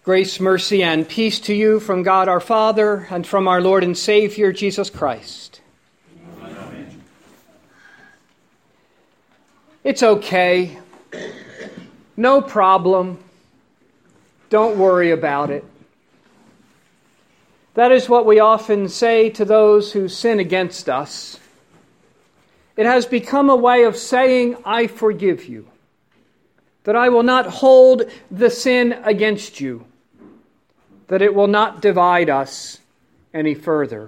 Grace, mercy, and peace to you from God our Father and from our Lord and Savior, Jesus Christ. Amen. It's okay. No problem. Don't worry about it. That is what we often say to those who sin against us. It has become a way of saying, I forgive you, that I will not hold the sin against you, that it will not divide us any further.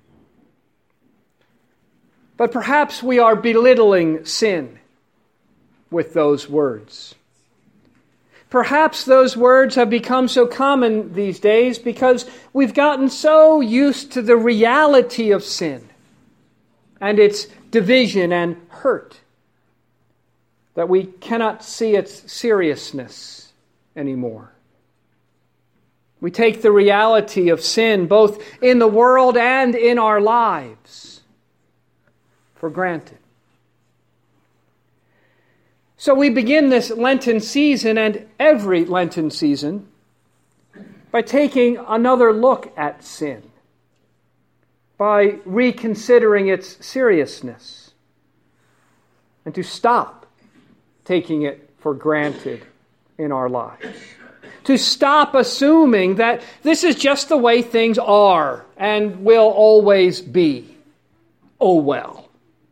But perhaps we are belittling sin with those words. Perhaps those words have become so common these days because we've gotten so used to the reality of sin and its division and hurt that we cannot see its seriousness anymore. We take the reality of sin, both in the world and in our lives, for granted. So we begin this Lenten season and every Lenten season by taking another look at sin, by reconsidering its seriousness, and to stop taking it for granted in our lives. To stop assuming that this is just the way things are and will always be. Oh well.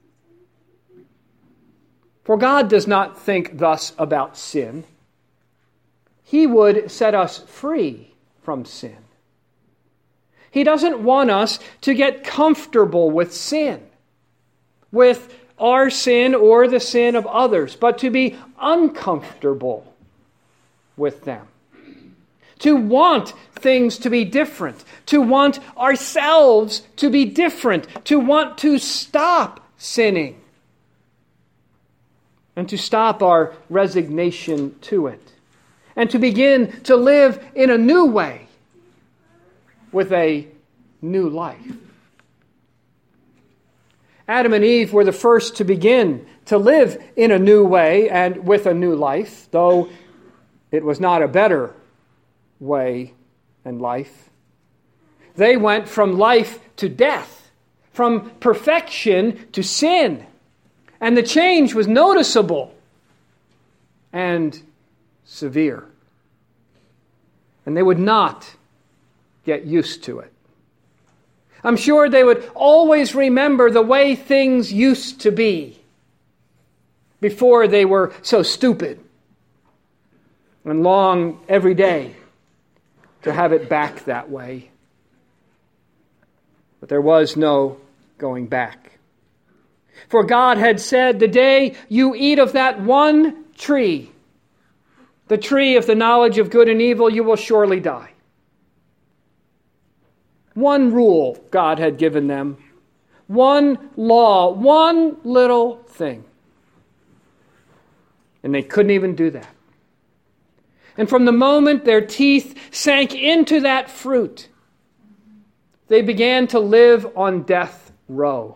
For God does not think thus about sin. He would set us free from sin. He doesn't want us to get comfortable with sin, with our sin or the sin of others, but to be uncomfortable with them. To want things to be different, to want ourselves to be different, to want to stop sinning, and to stop our resignation to it, and to begin to live in a new way with a new life. Adam and Eve were the first to begin to live in a new way and with a new life, though it was not a better way and life. They went from life to death, from perfection to sin. And the change was noticeable and severe. And they would not get used to it. I'm sure they would always remember the way things used to be before they were so stupid, and long every day to have it back that way. But there was no going back. For God had said, the day you eat of that one tree, the tree of the knowledge of good and evil, you will surely die. One rule God had given them, one law, one little thing. And they couldn't even do that. And from the moment their teeth sank into that fruit, they began to live on death row.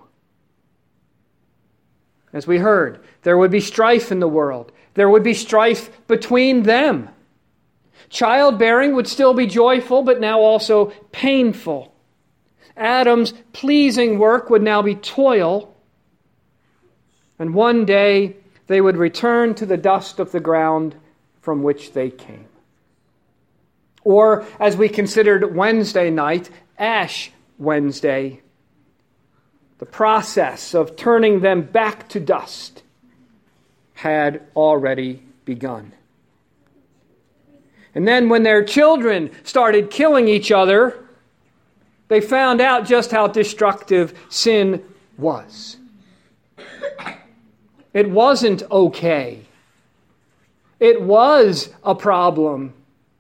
As we heard, there would be strife in the world. There would be strife between them. Childbearing would still be joyful, but now also painful. Adam's pleasing work would now be toil. And one day they would return to the dust of the ground from which they came. Or, as we considered Wednesday night, Ash Wednesday, the process of turning them back to dust had already begun. And then when their children started killing each other, they found out just how destructive sin was. It wasn't okay. It was a problem.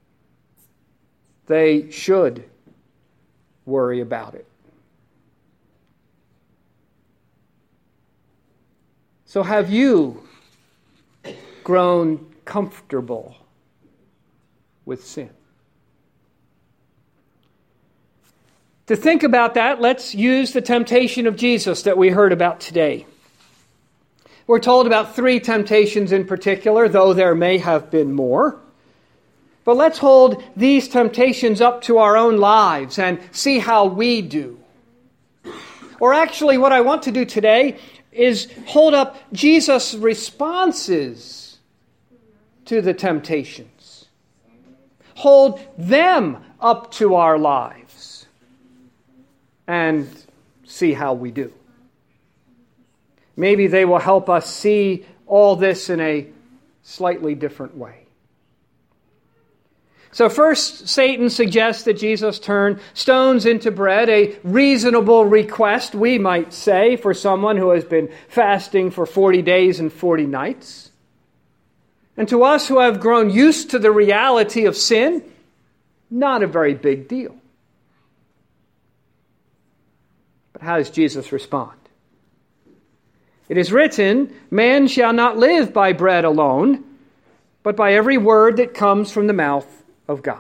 They should worry about it. So have you grown comfortable with sin? To think about that, let's use the temptation of Jesus that we heard about today. We're told about 3 temptations in particular, though there may have been more. But let's hold these temptations up to our own lives and see how we do. Or actually, what I want to do today is hold up Jesus' responses to the temptations. Hold them up to our lives and see how we do. Maybe they will help us see all this in a slightly different way. So first, Satan suggests that Jesus turn stones into bread, a reasonable request, we might say, for someone who has been fasting for 40 days and 40 nights. And to us who have grown used to the reality of sin, not a very big deal. But how does Jesus respond? It is written, "Man shall not live by bread alone, but by every word that comes from the mouth of God."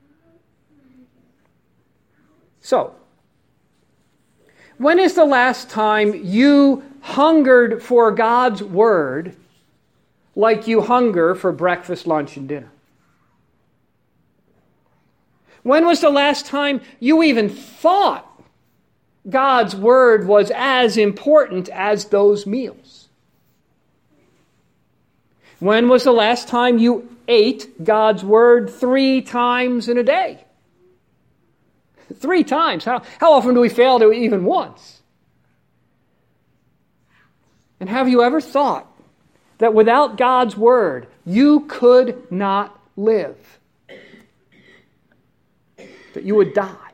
So, when is the last time you hungered for God's word like you hunger for breakfast, lunch, and dinner? When was the last time you even thought God's word was as important as those meals? When was the last time you ate God's word 3 times in a day? 3 times. How often do we fail to eat even once? And have you ever thought that without God's word, you could not live? That you would die?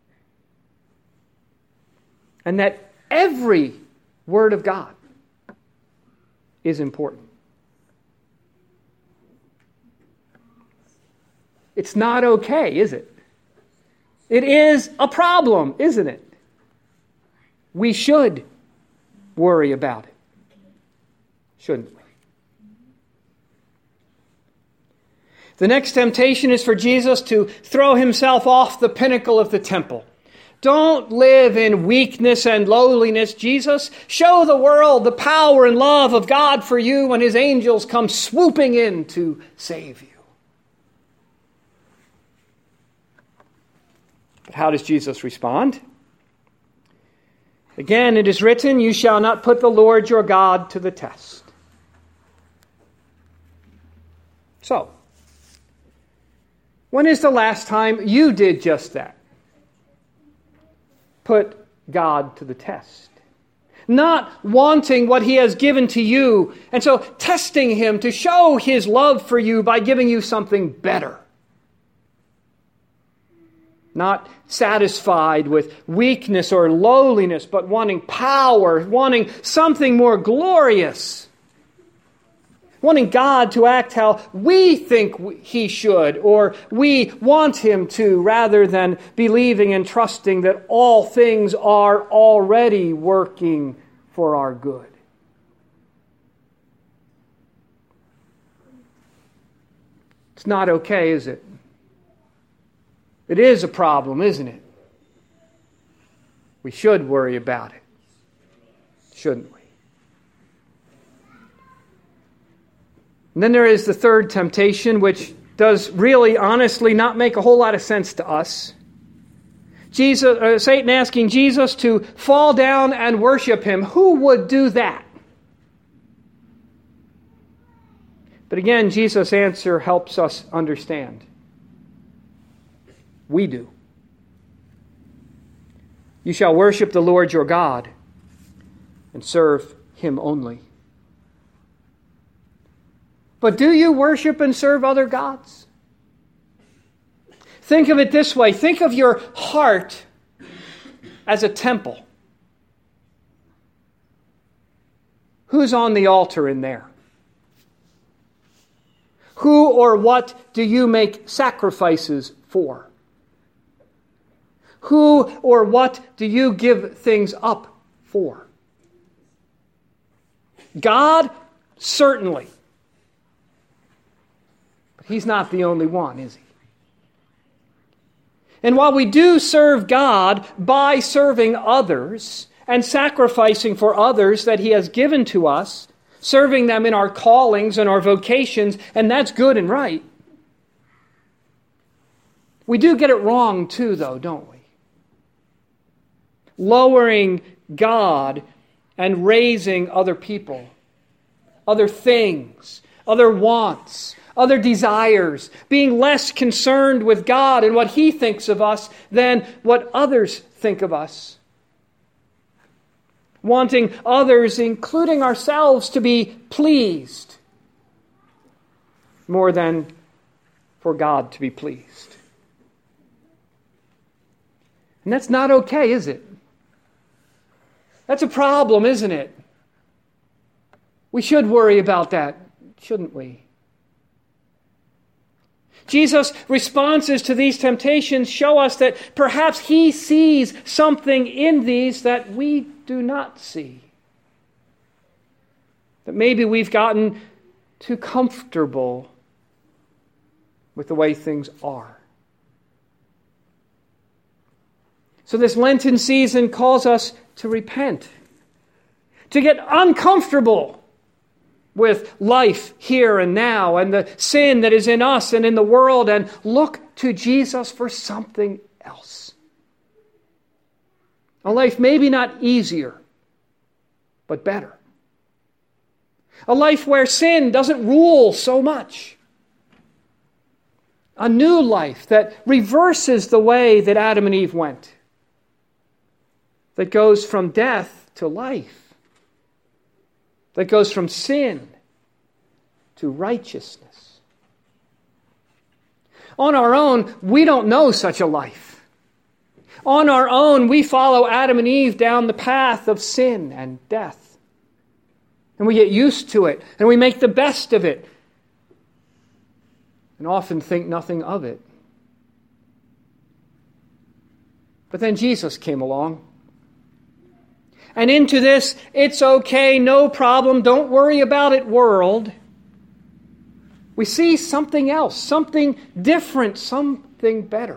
And that every word of God is important. It's not okay, is it? It is a problem, isn't it? We should worry about it, shouldn't we? The next temptation is for Jesus to throw himself off the pinnacle of the temple. Don't live in weakness and lowliness, Jesus. Show the world the power and love of God for you when his angels come swooping in to save you. But how does Jesus respond? Again, it is written, "You shall not put the Lord your God to the test." So, when is the last time you did just that? Put God to the test. Not wanting what he has given to you, and so testing him to show his love for you by giving you something better. Not satisfied with weakness or lowliness, but wanting power, wanting something more glorious. Wanting God to act how we think he should, or we want him to, rather than believing and trusting that all things are already working for our good. It's not okay, is it? It is a problem, isn't it? We should worry about it, shouldn't we? And then there is the third temptation, which does really, honestly, not make a whole lot of sense to us. Satan asking Jesus to fall down and worship him. Who would do that? But again, Jesus' answer helps us understand. We do. You shall worship the Lord your God and serve him only. But do you worship and serve other gods? Think of it this way. Think of your heart as a temple. Who's on the altar in there? Who or what do you make sacrifices for? Who or what do you give things up for? God, certainly. But he's not the only one, is he? And while we do serve God by serving others and sacrificing for others that he has given to us, serving them in our callings and our vocations, and that's good and right, We do get it wrong too, though, don't we? Lowering God and raising other people, other things, other wants, other desires, being less concerned with God and what He thinks of us than what others think of us. Wanting others, including ourselves, to be pleased more than for God to be pleased. And that's not okay, is it? That's a problem, isn't it? We should worry about that, shouldn't we? Jesus' responses to these temptations show us that perhaps He sees something in these that we do not see. That maybe we've gotten too comfortable with the way things are. So this Lenten season calls us to repent, to get uncomfortable with life here and now and the sin that is in us and in the world, and look to Jesus for something else. A life maybe not easier, but better. A life where sin doesn't rule so much. A new life that reverses the way that Adam and Eve went. That goes from death to life. That goes from sin to righteousness. On our own, we don't know such a life. On our own, we follow Adam and Eve down the path of sin and death. And we get used to it, and we make the best of it, and often think nothing of it. But then Jesus came along. And into this, it's okay, no problem, don't worry about it world, we see something else, something different, something better.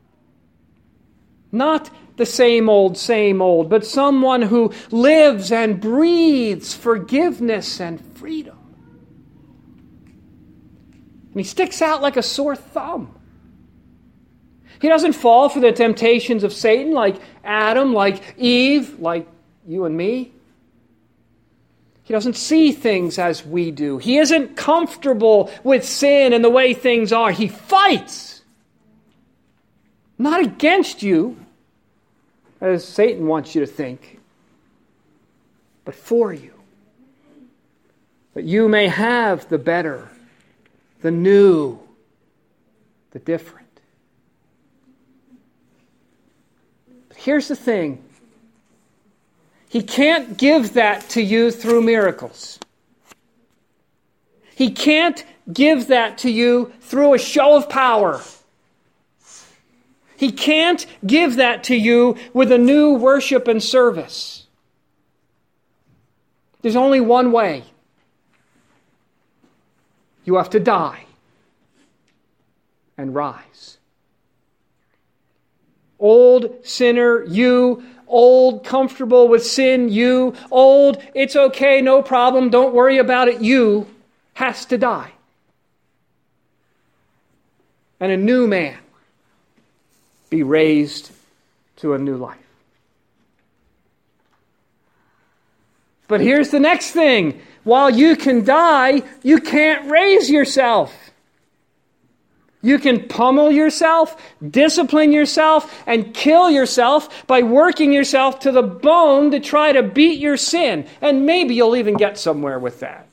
Not the same old, but someone who lives and breathes forgiveness and freedom. And He sticks out like a sore thumb. He doesn't fall for the temptations of Satan like Adam, like Eve, like you and me. He doesn't see things as we do. He isn't comfortable with sin and the way things are. He fights. Not against you, as Satan wants you to think, but for you. That you may have the better, the new, the different. But here's the thing. He can't give that to you through miracles. He can't give that to you through a show of power. He can't give that to you with a new worship and service. There's only one way. You have to die and rise. Old sinner, you. Old, comfortable with sin, you. Old, it's okay, no problem, don't worry about it, you. Has to die. And a new man be raised to a new life. But here's the next thing. While you can die, you can't raise yourself. You can pummel yourself, discipline yourself, and kill yourself by working yourself to the bone to try to beat your sin. And maybe you'll even get somewhere with that.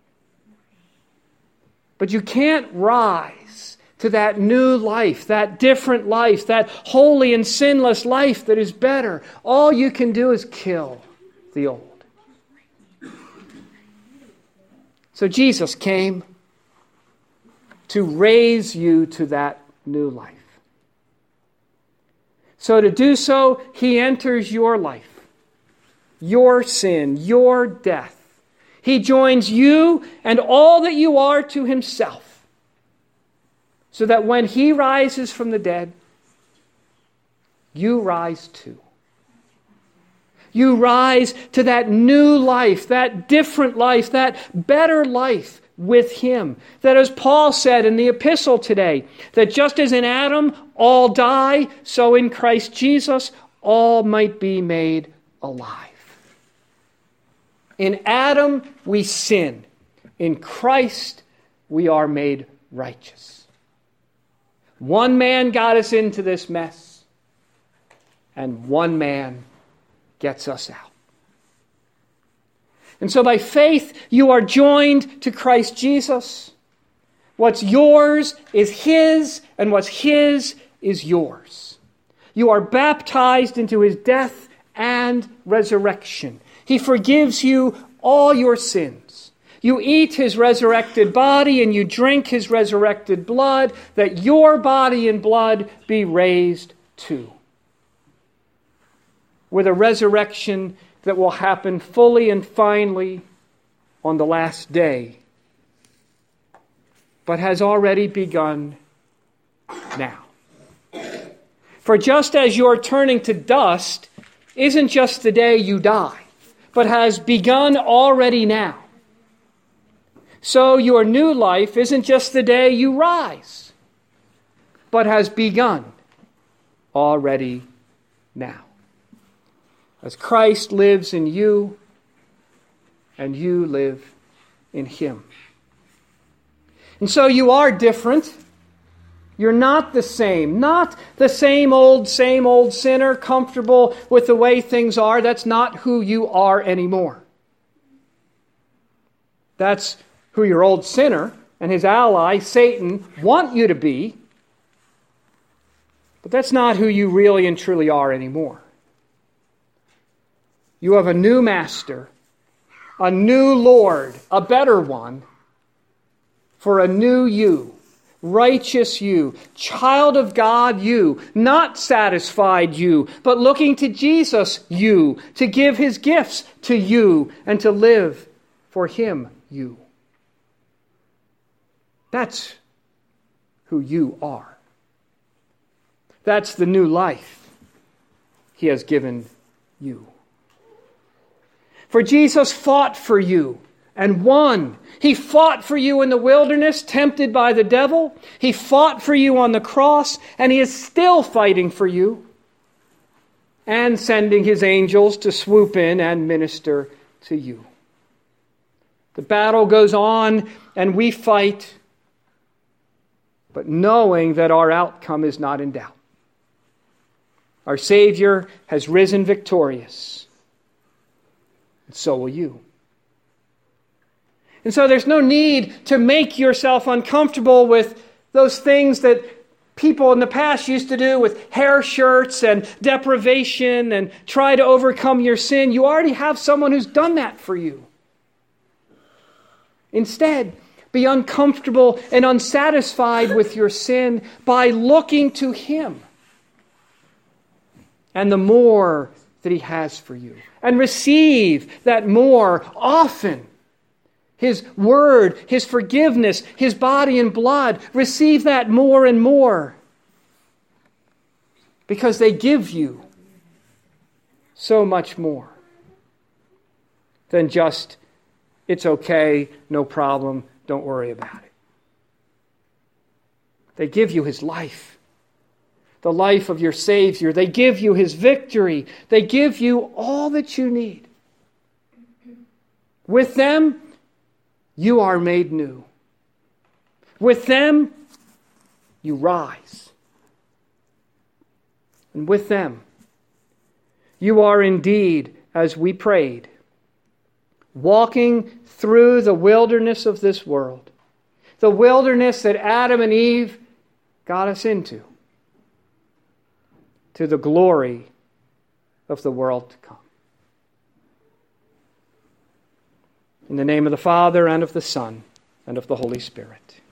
But you can't rise to that new life, that different life, that holy and sinless life that is better. All you can do is kill the old. So Jesus came to raise you to that new life. So to do so, He enters your life, your sin, your death. He joins you and all that you are to Himself, so that when He rises from the dead, you rise too. You rise to that new life, that different life, that better life with him. That, as Paul said in the epistle today, that just as in Adam all die, so in Christ Jesus all might be made alive. In Adam we sin. In Christ we are made righteous. One man got us into this mess, and one man gets us out. And so by faith, you are joined to Christ Jesus. What's yours is his, and what's his is yours. You are baptized into his death and resurrection. He forgives you all your sins. You eat his resurrected body and you drink his resurrected blood, that your body and blood be raised too. With a resurrection that will happen fully and finally on the last day, but has already begun now. For just as your turning to dust isn't just the day you die, but has begun already now, so your new life isn't just the day you rise, but has begun already now. As Christ lives in you, and you live in him. And so you are different. You're not the same. Not the same old sinner, comfortable with the way things are. That's not who you are anymore. That's who your old sinner and his ally, Satan, want you to be. But that's not who you really and truly are anymore. You have a new master, a new Lord, a better one, for a new you, righteous you, child of God you, not satisfied you, but looking to Jesus you, to give his gifts to you, and to live for him you. That's who you are. That's the new life he has given you. For Jesus fought for you and won. He fought for you in the wilderness, tempted by the devil. He fought for you on the cross, and he is still fighting for you and sending his angels to swoop in and minister to you. The battle goes on, and we fight, but knowing that our outcome is not in doubt. Our Savior has risen victorious. And so will you. And so there's no need to make yourself uncomfortable with those things that people in the past used to do with hair shirts and deprivation and try to overcome your sin. You already have someone who's done that for you. Instead, be uncomfortable and unsatisfied with your sin by looking to him and the more that he has for you. And receive that more often. His word, his forgiveness, his body and blood. Receive that more and more. Because they give you so much more than just, it's okay, no problem, don't worry about it. They give you his life. The life of your Savior. They give you his victory. They give you all that you need. With them, you are made new. With them, you rise. And with them, you are indeed, as we prayed, walking through the wilderness of this world. The wilderness that Adam and Eve got us into. To the glory of the world to come. In the name of the Father, and of the Son, and of the Holy Spirit.